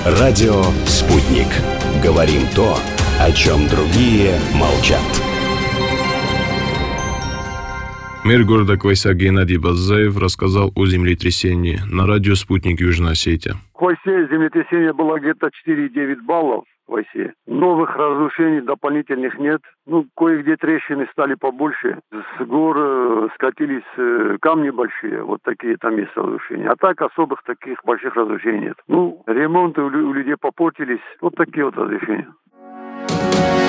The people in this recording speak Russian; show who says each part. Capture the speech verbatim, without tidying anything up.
Speaker 1: Радио «Спутник». Говорим то, о чем другие молчат.
Speaker 2: Мэр города Квайся Геннадий Базаев рассказал о землетрясении на радио «Спутник» Южной Осетии.
Speaker 3: В Квайсе землетрясение было где-то четыре и девять баллов в Квайсе. Новых разрушений дополнительных нет. Ну, кое-где трещины стали побольше. С гор скатились камни большие. Вот такие там есть разрушения. А так особых таких больших разрушений нет. Ну, ремонты у людей попортились. Вот такие вот разрушения.